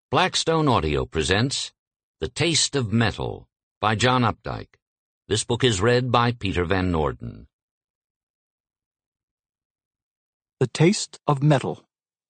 Blackstone Audio presents The Taste of Metal by John Updike. This book is read by Peter Van Norden. The Taste of Metal.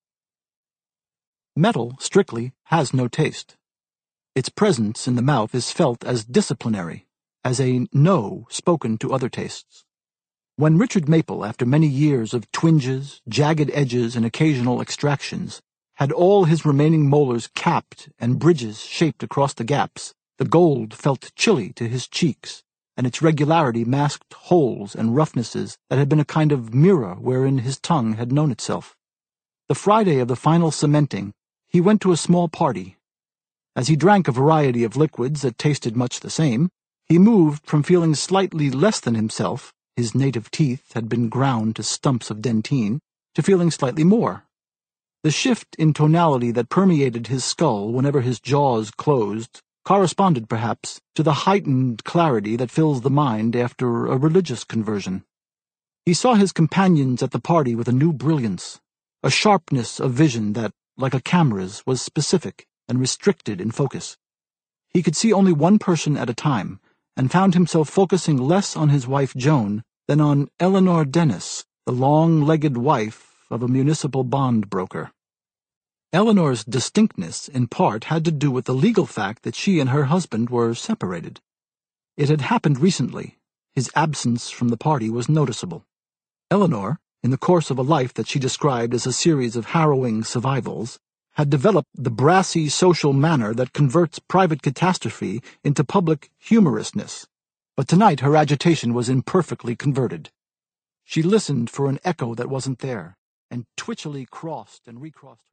Metal, strictly, has no taste. Its presence in the mouth is felt as disciplinary, as a no spoken to other tastes. When Richard Maple, after many years of twinges, jagged edges, and occasional extractions, had all his remaining molars capped and bridges shaped across the gaps, the gold felt chilly to his cheeks, and its regularity masked holes and roughnesses that had been a kind of mirror wherein his tongue had known itself. The Friday of the final cementing, he went to a small party. As he drank a variety of liquids that tasted much the same, he moved from feeling slightly less than himself, his native teeth had been ground to stumps of dentine, to feeling slightly more. The shift in tonality that permeated his skull whenever his jaws closed corresponded, perhaps, to the heightened clarity that fills the mind after a religious conversion. He saw his companions at the party with a new brilliance, a sharpness of vision that, like a camera's, was specific and restricted in focus. He could see only one person at a time, and found himself focusing less on his wife Joan than on Eleanor Dennis, the long-legged wife of a municipal bond broker. Eleanor's distinctness, in part, had to do with the legal fact that she and her husband were separated. It had happened recently. His absence from the party was noticeable. Eleanor, in the course of a life that she described as a series of harrowing survivals, had developed the brassy social manner that converts private catastrophe into public humorousness, but tonight her agitation was imperfectly converted. She listened for an echo that wasn't there, and twitchily crossed and recrossed